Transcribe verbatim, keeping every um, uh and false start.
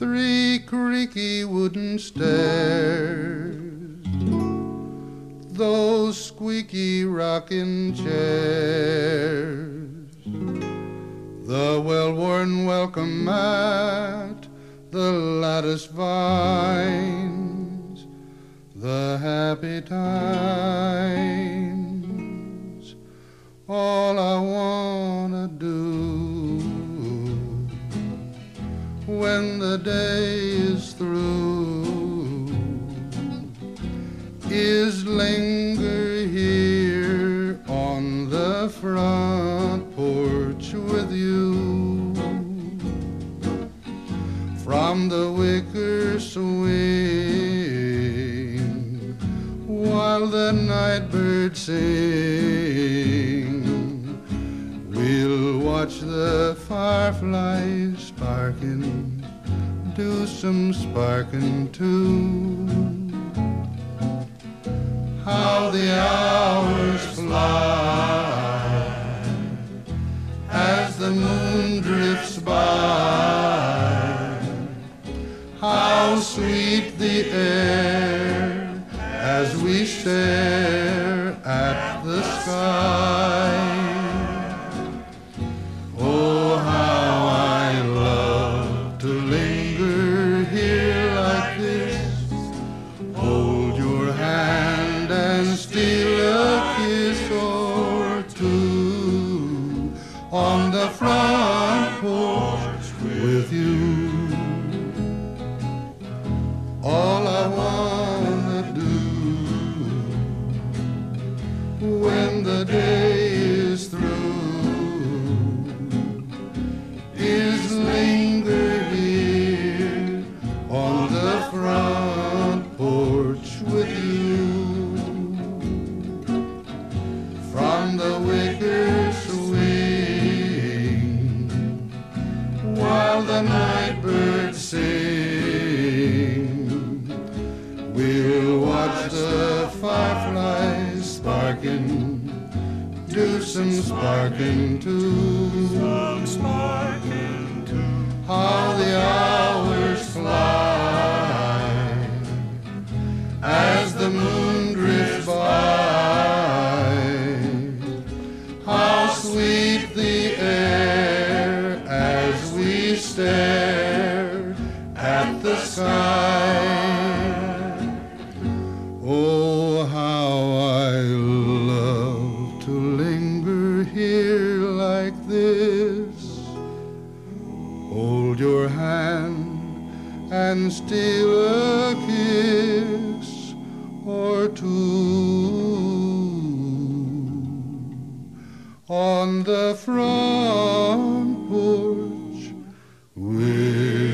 three creaky wooden stairs, those squeaky rocking chairs, the well-worn welcome mat, the lattice vines, the happy times, all I wanna do when the day is through is linger here on the front porch with you. From the wicker swing while the night birds sing, we'll watch the fireflies sparking, do some sparking too. How the hours fly as the moon drifts by, how sweet the air as we stare at the sky. Oh, how I love to linger here like this, hold your hand and steal a kiss or two on the front porch with you. All I wanna do when the day is through is linger here on the front porch with you. From the wicker swing while the night birds sing, we'll watch the fireflies sparking, do some sparking too. Some sparking too. How the hours fly as the moon drifts by, how sweet the air as we stare at the sky. Oh, how I love to linger here like this, hold your hand and steal a kiss or two on the front porch with